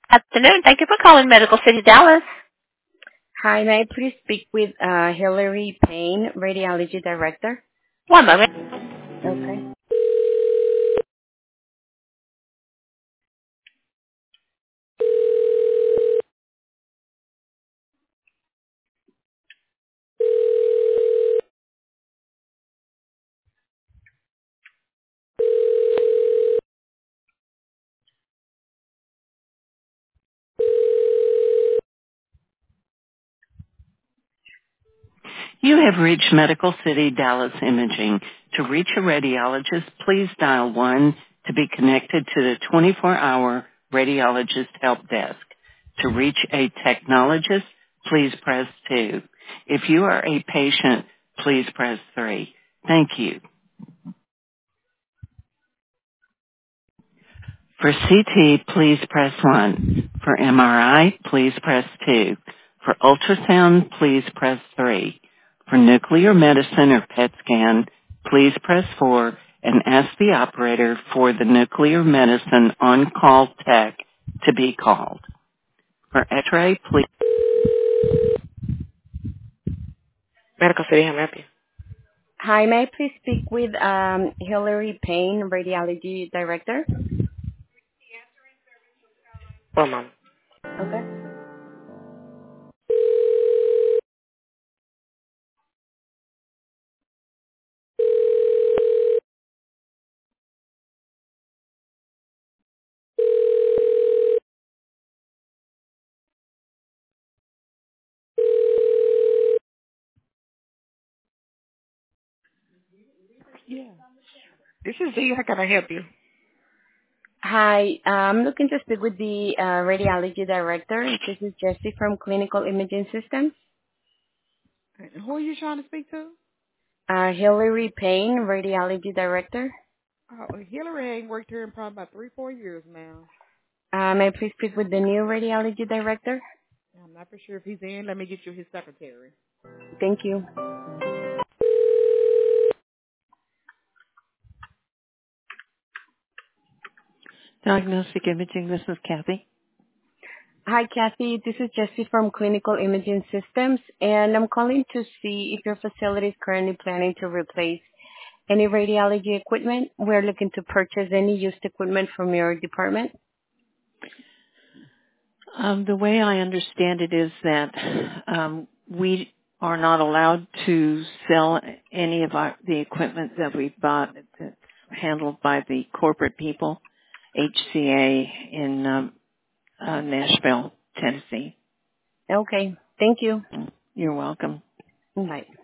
Afternoon. Thank you for calling Medical City Dallas. Hi, may I please speak with Hillary Payne, Radiology Director? One moment. Okay. You have reached Medical City Dallas Imaging. To reach a radiologist, please dial 1 to be connected to the 24-hour radiologist help desk. To reach a technologist, please press 2. If you are a patient, please press 3. Thank you. For CT, please press 1. For MRI, please press 2. For ultrasound, please press 3. For nuclear medicine or PET scan, please press 4 and ask the operator for the nuclear medicine on-call tech to be called. For X-ray, please... Medical City, how may I help you? Hi, may I please speak with Hillary Payne, Radiology Director? One moment. Okay. Yeah. This is Z. How can I help you? Hi, I'm looking to speak with the Radiology Director. This is Jessie from Clinical Imaging Systems. Who are you trying to speak to? Hillary Payne, Radiology Director. Hillary ain't worked here in probably about 3-4 years now. May I please speak with the new Radiology Director? I'm not for sure if he's in. Let me get you his secretary. Thank you. Diagnostic Imaging, this is Kathy. Hi, Kathy. This is Jessie from Clinical Imaging Systems, and I'm calling to see if your facility is currently planning to replace any radiology equipment. We're looking to purchase any used equipment from your department. The way I understand it is that we are not allowed to sell any of the equipment that we've bought that's handled by the corporate people, HCA in Nashville, Tennessee. Okay. Thank you. You're welcome. Bye.